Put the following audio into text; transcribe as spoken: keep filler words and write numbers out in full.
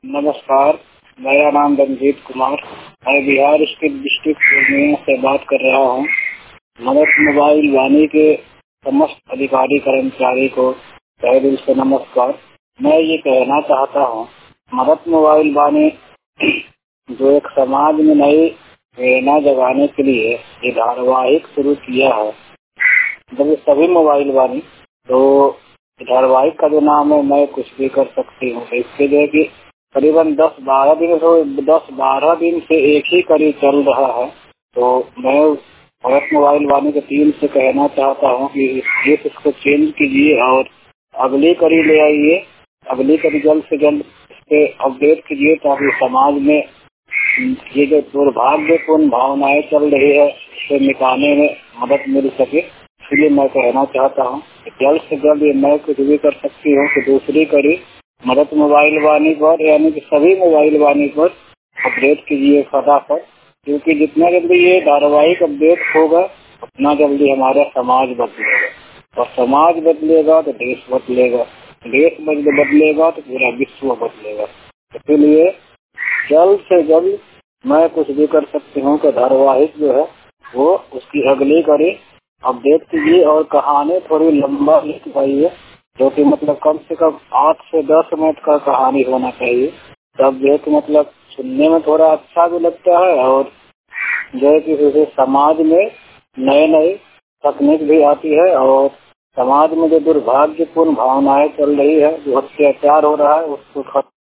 नमस्कार, मेरा नाम रंजीत कुमार। मैं बिहार स्टेट डिस्ट्रिक्ट पूर्णिया से बात कर रहा हूँ। मदद मोबाइल वाणी के समस्त अधिकारी कर्मचारी को तहे दिल से नमस्कार। मैं ये कहना चाहता हूँ, मदद मोबाइल वाणी जो एक समाज में नई प्रेरणा जगाने के लिए ये धारावाहिक शुरू किया है। जब सभी मोबाइल वाणी तो धारावाहिक का जो नाम है मैं कुछ भी कर सकती हूँ। इसके जो है कि करीबन दस बारह दिन से दस बारह दिन से एक ही कड़ी चल रहा है। तो मैं मदद मोबाइल वाणी के टीम से कहना चाहता हूँ कि इस इसको चेंज कीजिए और अगली कड़ी ले आइए। अगली कड़ी जल्द से जल्द इसके अपडेट कीजिए ताकि समाज में ये जो दुर्भाग्यपूर्ण भावनाएं चल रही है इसे मिटाने में मदद मिल सके। इसलिए मैं कहना चाहता हूँ कि जल्द से जल्द ये मैं कुछ भी कर सकती हूँ कि दूसरी कड़ी मदद मोबाइल वाणी पर यानी कि सभी मोबाइल वाणी पर अपडेट कीजिए फटाफट, क्योंकि जितना जल्दी ये धारावाहिक अपडेट होगा उतना जल्दी हमारा समाज बदलेगा और समाज बदलेगा तो देश बदलेगा, देश बदलेगा तो पूरा विश्व बदलेगा। इसलिए जल्द से जल्द मैं कुछ भी कर सकती हूँ कि धारावाहिक जो है वो उसकी अगली कड़ी अपडेट कीजिए और कहानी थोड़ी लंबा लिख पाइए, जो कि मतलब कम से कम आठ से दस मिनट का कहानी होना चाहिए। तब जो है कि मतलब सुनने में थोड़ा अच्छा भी लगता है और जो है कि जैसे समाज में नए नए तकनीक भी आती है और समाज में जो दुर्भाग्यपूर्ण भावनाएं चल रही है, जो अत्याचार हो रहा है उसको